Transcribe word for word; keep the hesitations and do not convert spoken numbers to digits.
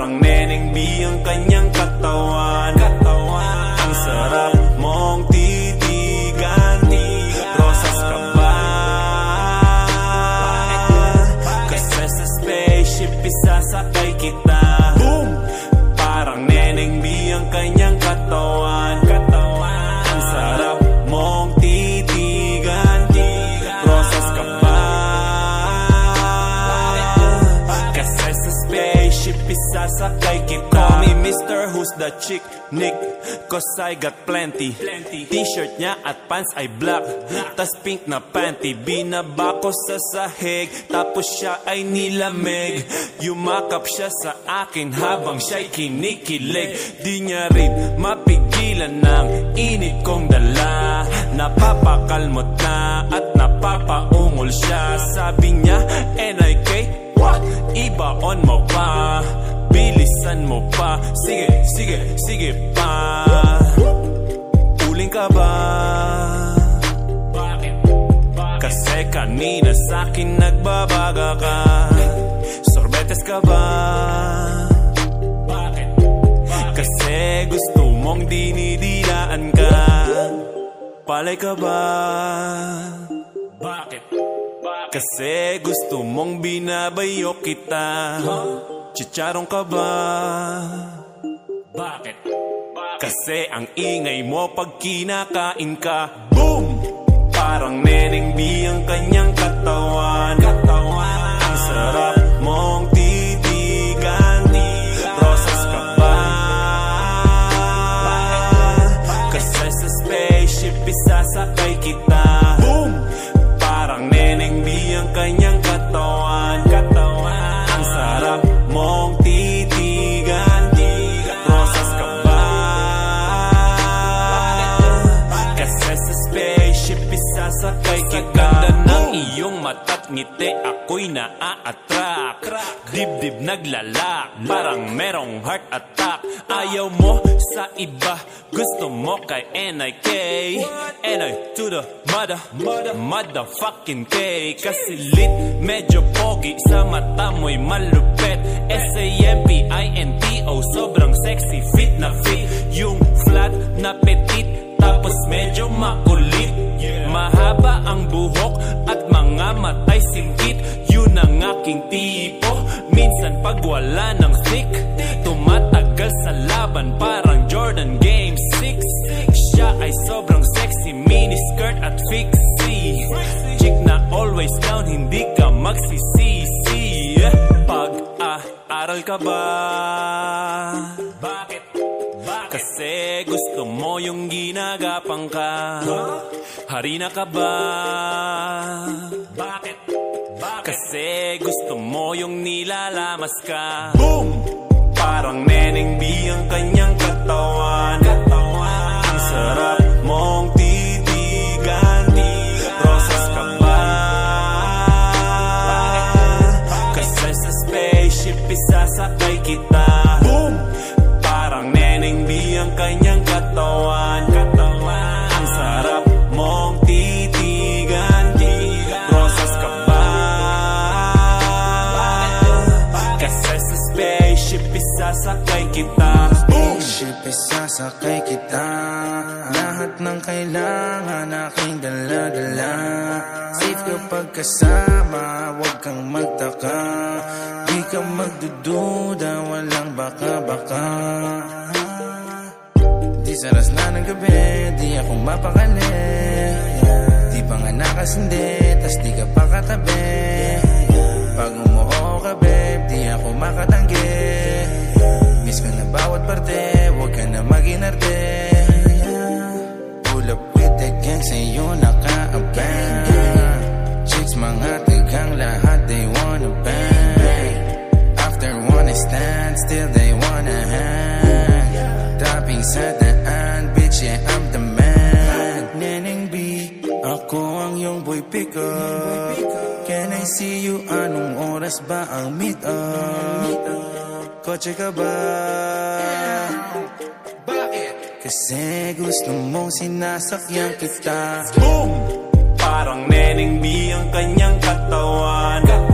Parang Neneng B ang kanyang katawan. Ang sarap mong titigan. Rosas ka ba? Kasi sa spaceship isasakay kita. Parang Neneng B ang kanyang katawan. Ang sarap mong titigan. Rosas ka ba? Kasi sa spaceship isasakay kita. Call me Mister Who's the Chick Nick, cause I got plenty. T-shirt niya at pants ay black, tas pink na panty. Binaba ko sa sahig, tapos siya ay nilamig. Yumakap siya sa akin habang siya'y kinikilig. Di niya rin mapigilan ng init kong dala. Napapakalmot na at napapaungol siya. Sabi niya, N I K, what? Ibaon mo pa, bilisan mo pa. Sige, sige, sige pa. Uling ka ba? Bakit? Bakit? Kasi kanina sa'kin nagbabaga ka. Sorbetes ka ba? Bakit? Bakit? Kasi gusto mong dinidilaan ka. Palay ka ba? Bakit? Bakit? Kasi gusto mong binabayo kita. Chicharong ka ba? Bakit? Bakit? Kasi ang ingay mo pag kinakain ka. Boom! Parang Neneng B ang kanyang katawan. Ang sarap mong titigan. Rosas ka ba? Kasi sa spaceship isasakay kita. Boom! Parang Neneng B ang kanyang katawan. Ang sarap mong titigan. Rosas ka ba? Kasi sa spaceship isasakay kita. Ganda ng iyong mata't ngiti, ako'y naa-attract. Dibdib naglalak, parang merong heart attack. Ayaw mo sa iba, gusto mo kay N I K. N I to the mother, mother, motherfucking K. Kasi lit, medyo pogi, sa mata mo'y malupet. S A M P I N T O, sobrang sexy, fit na fit. Yung flat na petit, tapos medyo makulit. Mahaba ang buhok at mga matay singkit. Yun ang aking tipo. Minsan pag wala ng thick, tumatagal sa laban parang Jordan Game six. Siya ay sobrang sexy, mini skirt at fixie. Chick na always down, hindi ka magsisisi. Pag-aaral ka ba? Bakit? Kasi gusto mo yung ginagapang ka. Harina ka ba? Bakit? Bakit? Kasi gusto mo yung nilalamas ka. Boom! Parang Neneng B ang kanyang katawan. Ang sarap mong titigan. Rosas ka ba? Kasi sa spaceship isasakay kita. Boom! Parang Neneng B ang kanyang katawan. Ang sarap mong titigan. Rosas ka ba? Kasi sa spaceship isasakay kita. Spaceship isasakay kita. Lahat ng kailangan aking dala-dala. Safe kapag kasama, huwag kang magtaka. Di ka magdududa, walang baka-baka. Di saras na ng gabi, di ako mapakali. Di pa nga nakasindi, tas di ka pa katabi. Pag umuho ka babe, di ako makatanggi. Miss ko na bawat parte, huwag ka na mag-inarte. Pull up with the gang, sa'yo naka-abang. Chicks mga tigang, lahat they wanna bang. After one night stand, still they wanna hang. Topping sa daan, bitch yeah I'm the man. Neneng B, ako ang iyong boy pick up. Can I see you, anong oras ba ang meet up? Kotse ka ba? Bakit? Kasi gusto mong sinasakyan kita. Boom! Parang Neneng B ang kanyang katawan.